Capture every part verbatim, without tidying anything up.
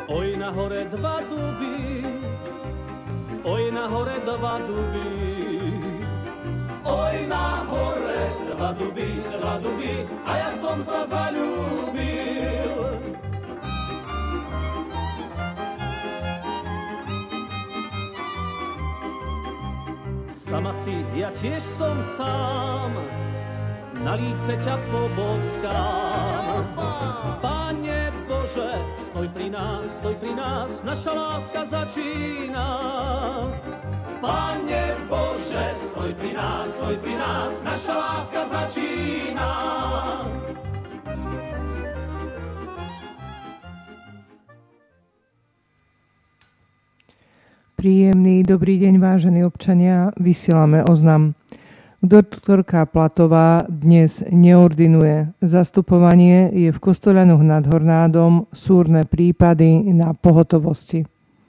Oj, na hore dva duby, oj, na hore dva duby, oj, na hore dva duby, dva duby, a ja som sa zaľúbil. Sama si, ja tiež som sám, na líce ťa poboskám. Pane Bože, stoj pri nás, stoj pri nás, naša láska začína. Pane Bože, stoj pri nás, stoj pri nás, naša láska začína. Príjemný dobrý deň, vážení občania, vysielame oznam. Doktorka Platová dnes neordinuje. Zastupovanie je v Kostoľanoch nad Hornádom, súrne prípady na pohotovosti.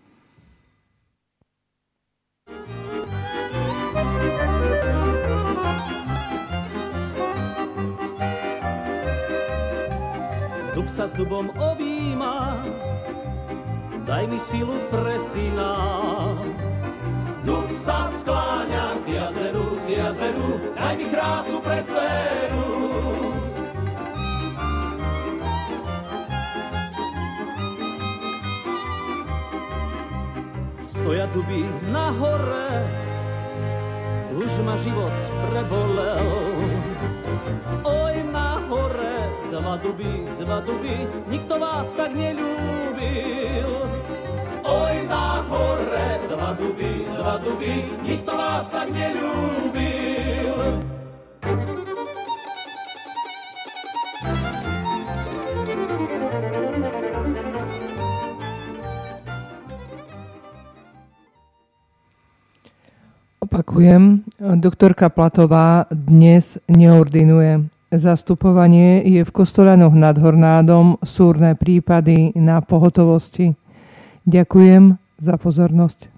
Dub sa s dubom objíma, daj mi silu pre syna. Dub sa skláňa k jazeru, k jazeru, daj mi krásu pre dceru. Stoja duby na hore, už ma život prebolel. Oj, na hore, dva duby, dva duby, nikto vás tak neľúbil. Oj, na hore, dva duby, dva duby, nikto vás tak neľúbil. Opakujem, doktorka Platová dnes neordinuje. Zastupovanie je v Kostoľanoch nad Hornádom, súrne prípady na pohotovosti. Ďakujem za pozornosť.